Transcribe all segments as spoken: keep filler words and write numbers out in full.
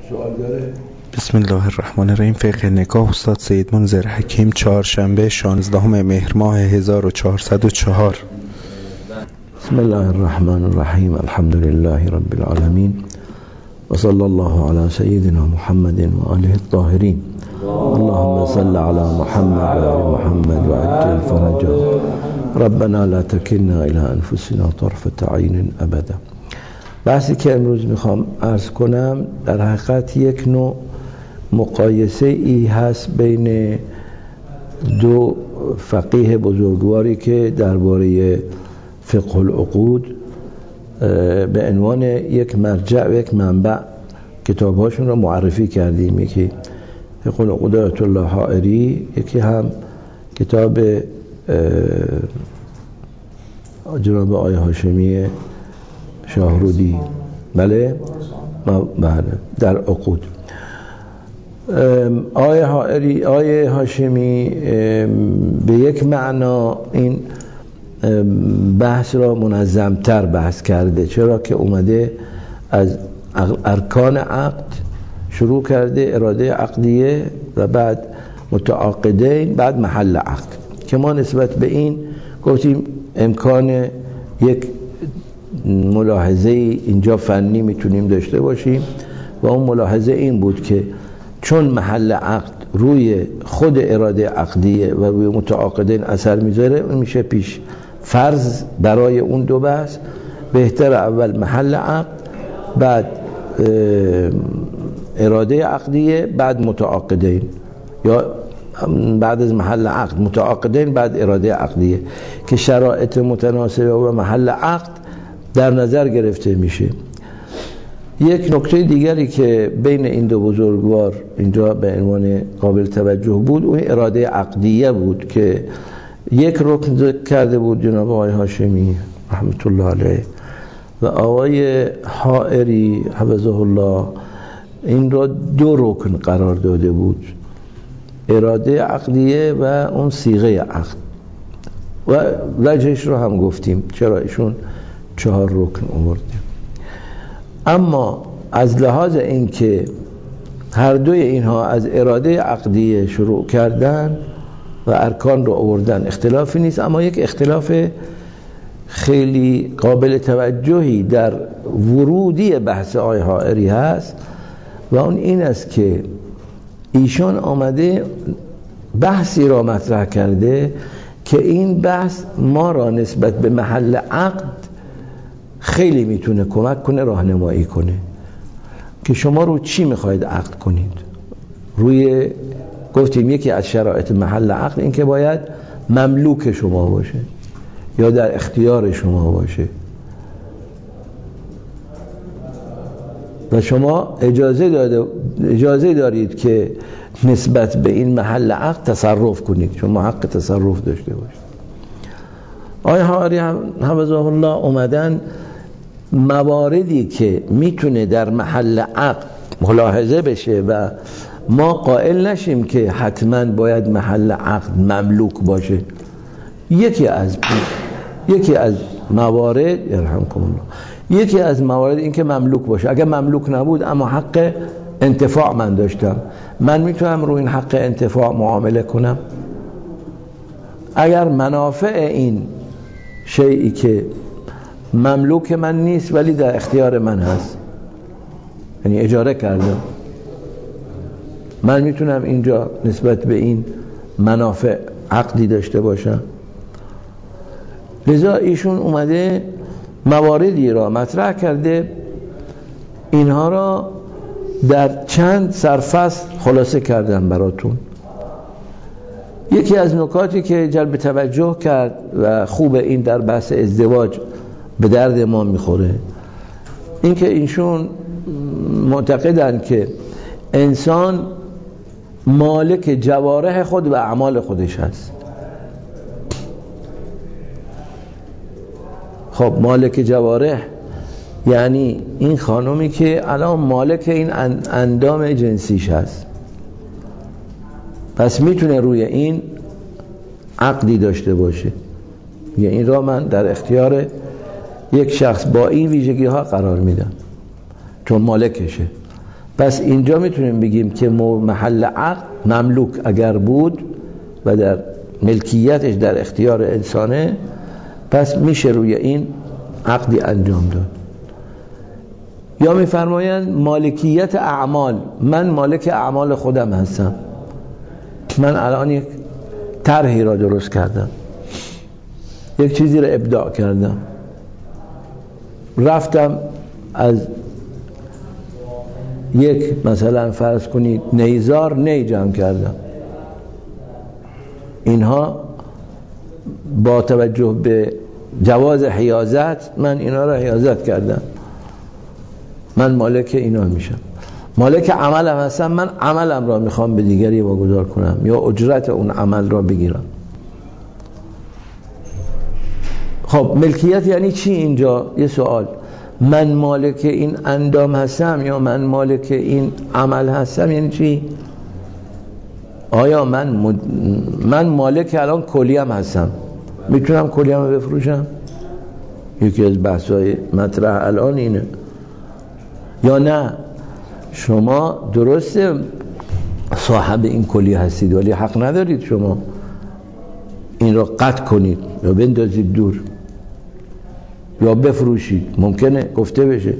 سوال داره؟ بسم الله الرحمن الرحیم. فقه نکاح استاد سید منذر حکیم، چهارشنبه شانزدهم مهر ماه هزار و چهارصد و چهار. بسم الله الرحمن الرحیم. الحمد لله رب العالمین و صلی الله علی سیدنا محمد و آله الطاهرین. اللهم صل علی محمد و آل محمد و عجل فرجا. ربنا لا تکلنا الی انفسنا طرفة عین ابدا. بحثی که امروز میخوام عرض کنم در حقیقت یک نوع مقایسه ای هست بین دو فقیه بزرگواری که درباره فقه العقود به عنوان یک مرجع و یک منبع کتابهاشون را معرفی کردیم. یکی فقه العقود آیت الله حائری، یکی هم کتاب جناب آقای هاشمی شاهرودی. بله بله در عقود. آیه حائری آیه هاشمی به یک معنا این بحث را منظمتر بحث کرده، چرا که اومده از ارکان عقد شروع کرده، اراده عقدیه و بعد متعاقدین، بعد محل عقد، که ما نسبت به این گفتیم امکان یک ملاحظه اینجا فنی میتونیم داشته باشیم و اون ملاحظه این بود که چون محل عقد روی خود اراده عقدیه و روی متعاقدین اثر میذاره، اون میشه پیش فرض برای اون دو بحث. بهتر اول محل عقد، بعد اراده عقدیه، بعد متعاقدین، یا بعد از محل عقد متعاقدین، بعد اراده عقدیه، که شرایط متناسبه و محل عقد در نظر گرفته میشه. یک نکته دیگری که بین این دو بزرگوار اینجا به عنوان قابل توجه بود، اون اراده عقدیه بود که یک رکن ذکر کرده بود جناب آقای هاشمی رحمت الله علیه و آقای حائری حفظه الله این را دو رکن قرار داده بود، اراده عقدیه و اون صیغه عقد، و وجهش رو هم گفتیم چرا ایشون چهار رکن آورده. اما از لحاظ این که هر دوی اینها از اراده عقدیه شروع کردن و ارکان رو آوردن، اختلافی نیست، اما یک اختلاف خیلی قابل توجهی در ورودی بحث آقای حائری هست و اون این است که ایشان آمده بحثی را مطرح کرده که این بحث ما را نسبت به محل عقد خیلی میتونه کمک کنه، راهنمایی کنه که شما رو چی میخواید عقد کنید. روی گفتیم یکی از شرایط محل عقد این که باید مملوک شما باشه یا در اختیار شما باشه و شما اجازه داده اجازه دارید که نسبت به این محل عقد تصرف کنید، شما حق تصرف داشته باشید. آقای حائری حفظه الله اومدن مواردی که میتونه در محل عقد ملاحظه بشه و ما قائل نشیم که حتما باید محل عقد مملوک باشه. یکی از یکی از موارد یرحمکم الله یکی از موارد این که مملوک باشه. اگر مملوک نبود اما حق انتفاع من داشتم، من میتونم روی این حق انتفاع معامله کنم. اگر منافع این شیئی که مملوک من نیست ولی در اختیار من هست، یعنی اجاره کردم، من میتونم اینجا نسبت به این منافع عقدی داشته باشم. لذا ایشون اومده مواردی را مطرح کرده، اینها را در چند سرفصل خلاصه کردم براتون. یکی از نکاتی که جلب توجه کرد و خوب این در بحث ازدواج به درد ما میخوره، این که ایشون معتقدن که انسان مالک جوارح خود و اعمال خودش هست. خب مالک جوارح یعنی این خانومی که الان مالک این اندام جنسیش هست، پس میتونه روی این عقدی داشته باشه، یعنی این را من در اختیار یک شخص با این ویژگی ها قرار میدم چون مالکشه. پس اینجا میتونیم بگیم که محل عقد مملوک اگر بود و در ملکیتش در اختیار انسانه، پس میشه روی این عقدی انجام داد. یا میفرمایند مالکیت اعمال، من مالک اعمال خودم هستم، من الان یک طرحی را درست کردم، یک چیزی را ابداع کردم، رفتم از یک مثلا فرض کنید نیزار نی جمع کردم، اینها با توجه به جواز حیازت من اینا را حیازت کردم، من مالک اینا میشم. مالک عملم هستم، من عملم را میخوام به دیگری واگذار کنم یا اجرت اون عمل را بگیرم. خب ملکیت یعنی چی اینجا؟ یه سوال، من مالک این اندام هستم یا من مالک این عمل هستم یعنی چی؟ آیا من مد... من مالک الان کلیم هستم، میتونم کلیم رو بفروشم؟ یکی از بحث‌های مطرح الان اینه. یا نه شما درسته صاحب این کلی هستید ولی حق ندارید شما این را قطع کنید یا بندازید دور یا بفروشید، ممکنه گفته بشه.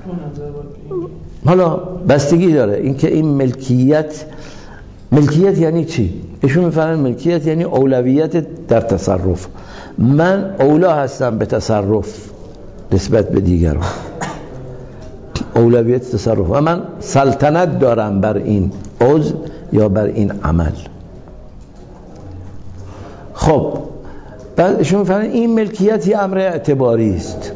حالا بستگی داره اینکه این ملکیت، ملکیت یعنی چی؟ ایشون میفهمن ملکیت یعنی اولویت در تصرف، من اولا هستم به تصرف نسبت به دیگران، اولویت تصرف و من سلطنت دارم بر این عضو یا بر این عمل. خب بعد شما میفهمید این ملکیت یه امر اعتباری است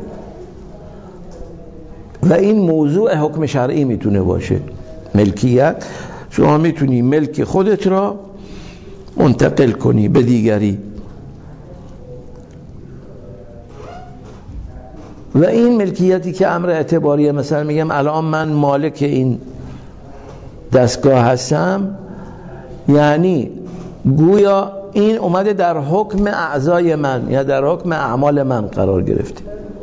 و این موضوع حکم شرعی میتونه باشه. ملکیت شما میتونی ملک خودت را منتقل کنی به دیگری و این ملکیتی که امر اعتباریه، مثلا میگم الان من مالک این دستگاه هستم، یعنی گویا این اومده در حکم اعضای من یا در حکم اعمال من قرار گرفته.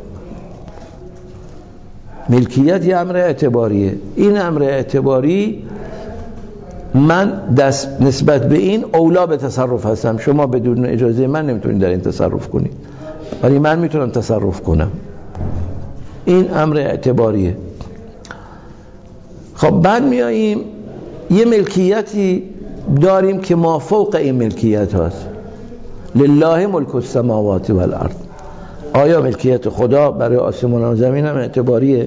ملکیت یه امر اعتباریه، این امر اعتباری من دست نسبت به این اولا به تصرف هستم، شما بدون اجازه من نمیتونید در این تصرف کنید ولی من میتونم تصرف کنم، این امر اعتباریه. خب بعد میاییم یه ملکیتی داریم که ما فوق این ملکیت هست، لله ملک السماوات والارض. آیا ملکیت خدا برای آسمان و زمین هم اعتباریه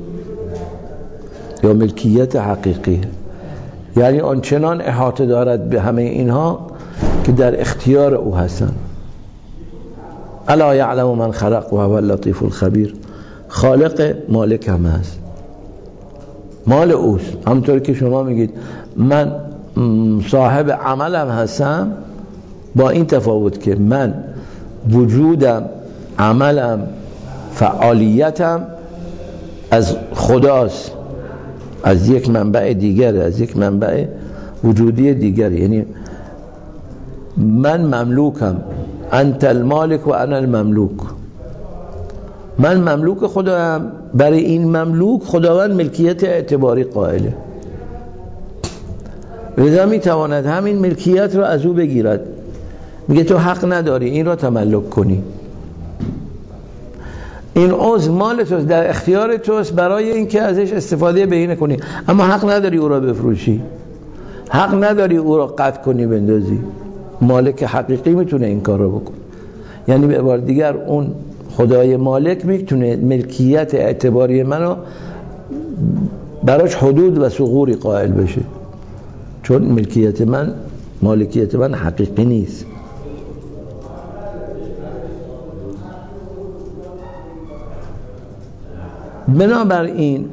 یا ملکیت حقیقیه؟ یعنی آنچنان احاطه دارد به همه اینها که در اختیار او هستن. الا یعلم من خلق و هو اللطیف الخبیر. خالق مالک هم هست، مال اوست. همونطور که شما میگید من صاحب عملم هستم، با این تفاوت که من وجودم، عملم، فعالیتم از خداست، از یک منبع دیگر، از یک منبع وجودی دیگر. یعنی من مملوکم، انت المالک و انا المملوک. من مملوک خدایم، برای این مملوک خداوند ملکیت اعتباری قائله، لذا میتواند همین ملکیت را از او بگیرد، میگه تو حق نداری این را تملک کنی، این عضو مال توست، در اختیار توست برای اینکه ازش استفاده بهینه کنی، اما حق نداری او را بفروشی، حق نداری او را قطع کنی بندازی. مالک حقیقی میتونه این کار را بکنه. یعنی به عبارت دیگر اون خدای مالک میتونه ملکیت اعتباری منو براش حدود و ثغوری قائل بشه، چون ملکیت من، مالکیت من حقیقی نیست. بنابراین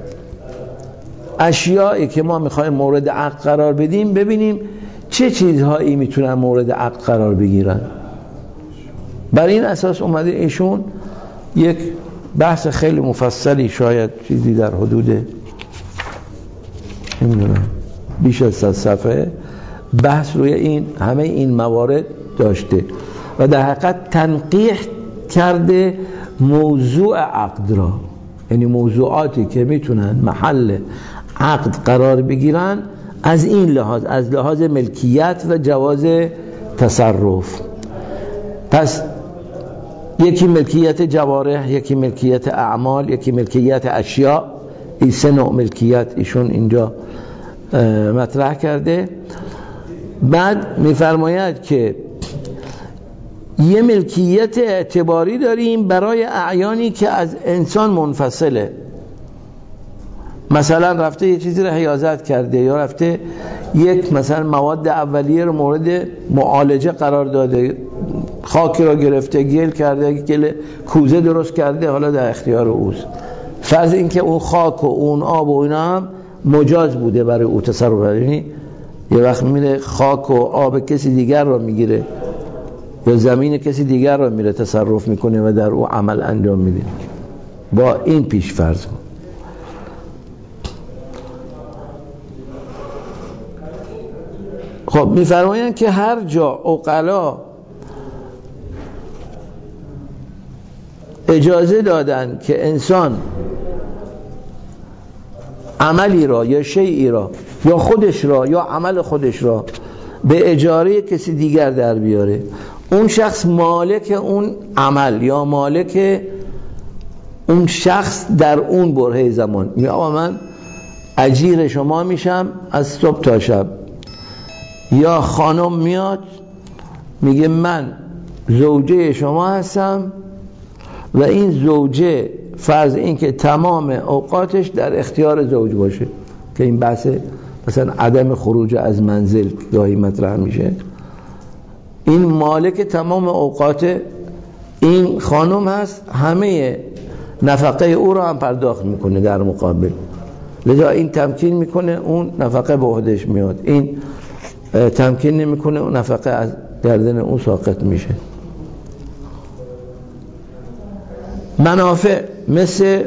اشیایی که ما میخوایم مورد عقد قرار بدیم، ببینیم چه چیزهایی میتونن مورد عقد قرار بگیرن. بر این اساس اومده ایشون یک بحث خیلی مفصلی، شاید چیزی در حدود نمیدونم بیش از صد صفحه بحث روی این همه این موارد داشته و در حقیقت تنقیح کرده موضوع عقد را، یعنی موضوعاتی که میتونن محل عقد قرار بگیرن از این لحاظ، از لحاظ ملکیت و جواز تصرف. پس یکی ملکیت جوارح، یکی ملکیت اعمال، یکی ملکیت اشیاء. این سه نوع ملکیت ایشون اینجا مطرح کرده. بعد میفرماید که یه ملکیت اعتباری داریم برای اعیانی که از انسان منفصله، مثلا رفته یه چیزی رو حیازت کرده یا رفته یک مثلا مواد اولیه رو مورد معالجه قرار داده، خاکی رو گرفته گل کرده، گل کوزه درست کرده، حالا در اختیار اوست. فرض این که اون خاک و اون آب و اینا هم مجاز بوده برای او تصرف، یعنی یه وقت میره خاک و آب کسی دیگر رو میگیره یا زمین کسی دیگر رو میره تصرف میکنه و در او عمل انجام میده. با این پیش فرض کن. خب میفرمایند که هر جا عقلا اجازه دادن که انسان عملی را یا شیئی را یا خودش را یا عمل خودش را به اجاره کسی دیگر در بیاره، اون شخص مالک اون عمل یا مالک اون شخص در اون برهه زمان. میگه آقا من اجیر شما میشم از صبح تا شب. یا خانم میاد میگه من زوجه شما هستم و این زوجه فرض این که تمام اوقاتش در اختیار زوج باشه، که این بحث مثلا عدم خروج از منزل گاهی مطرح میشه. این مالک تمام اوقات این خانم هست، همه نفقه او رو هم پرداخت میکنه در مقابل، لذا این تمکین میکنه اون نفقه به عهدهش میاد، این تمکین نمیکنه اون نفقه از گردن اون ساقط میشه. منافع مثل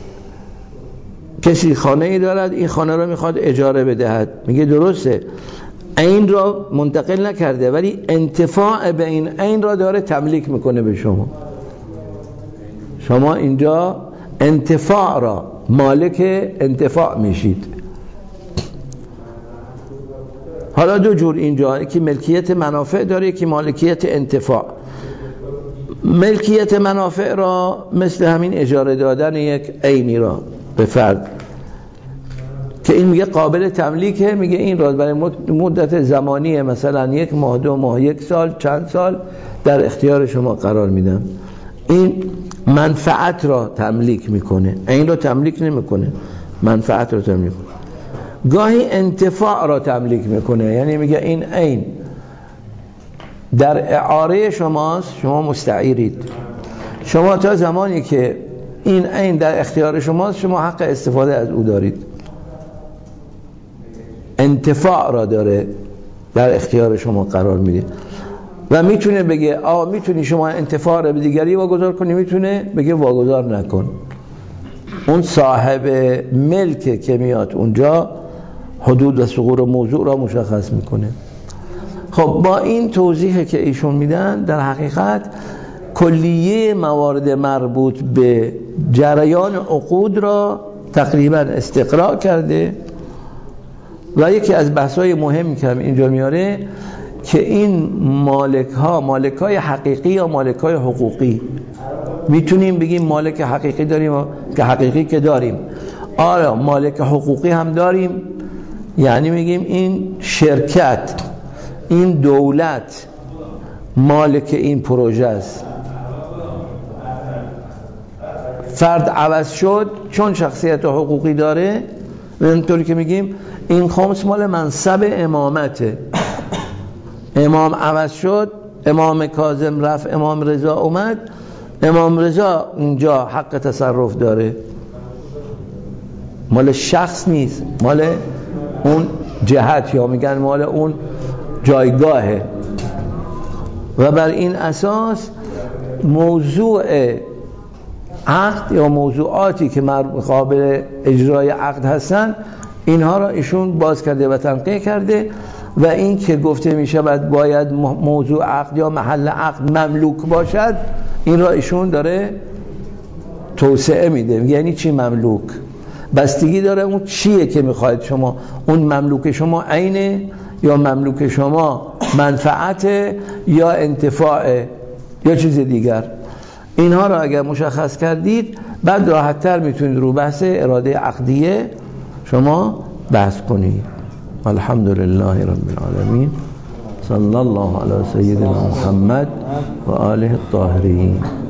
کسی خانه ای دارد، این خانه رو میخواد اجاره بدهد، میگه درسته این را منتقل نکرده ولی انتفاع به این این را داره تملیک میکنه به شما. شما اینجا انتفاع را مالک انتفاع میشید. حالا دو جور اینجا، یکی ملکیت منافع داره، یکی مالکیت انتفاع. ملکیت منافع را مثل همین اجاره دادن یک عینی را به فرد که این میگه قابل تملیکه، میگه این را برای مدت زمانی مثلا یک ماه، دو ماه، یک سال، چند سال در اختیار شما قرار میدم. این منفعت را تملیک میکنه، این را تملیک نمیکنه، منفعت را تملیک میکنه. گاهی انتفاع را تملیک میکنه، یعنی میگه این عین در اعاره شماست، شما مستعیرید، شما تا زمانی که این عین در اختیار شماست شما حق استفاده از او دارید. انتفاع را داره در اختیار شما قرار میده و میتونه بگه آه میتونی شما انتفاع را به دیگری واگذار کنی، میتونه بگه واگذار نکن. اون صاحب ملک که میاد اونجا حدود و ثغور موضوع را مشخص میکنه. خب با این توضیح که ایشون میدن در حقیقت کلیه موارد مربوط به جریان عقود را تقریبا استقراء کرده و یکی از بحث‌های مهمی که اینجا میاره که این مالک ها مالک های حقیقی یا مالک های حقوقی. میتونیم بگیم مالک حقیقی داریم که حقیقی که داریم، آره مالک حقوقی هم داریم، یعنی میگیم این شرکت، این دولت مالک این پروژه است. فرد عوض شد چون شخصیت حقوقی داره، اینطوری که میگیم این خمس مال منصب امامته، امام عوض شد، امام کاظم رفت، امام رضا اومد، امام رضا اینجا حق تصرف داره، مال شخص نیست، مال اون جهت یا میگن مال اون جایگاهه. و بر این اساس موضوع عقد یا موضوعاتی که قابل اجرای عقد هستن اینها را ایشون باز کرده و تنقیح کرده و این که گفته می شود باید موضوع عقد یا محل عقد مملوک باشد، این را ایشون داره توسعه میده. یعنی چی مملوک؟ بستگی داره اون چیه که میخواید شما، اون مملوک شما عینه یا مملوک شما منفعت یا انتفاع یا چیز دیگر. اینها را اگر مشخص کردید بعد راحت‌تر میتونید رو بحث اراده عقدیه شما بحث کنید. الحمدلله رب العالمین، صلی الله علی سیدنا محمد و آله الطاهرین.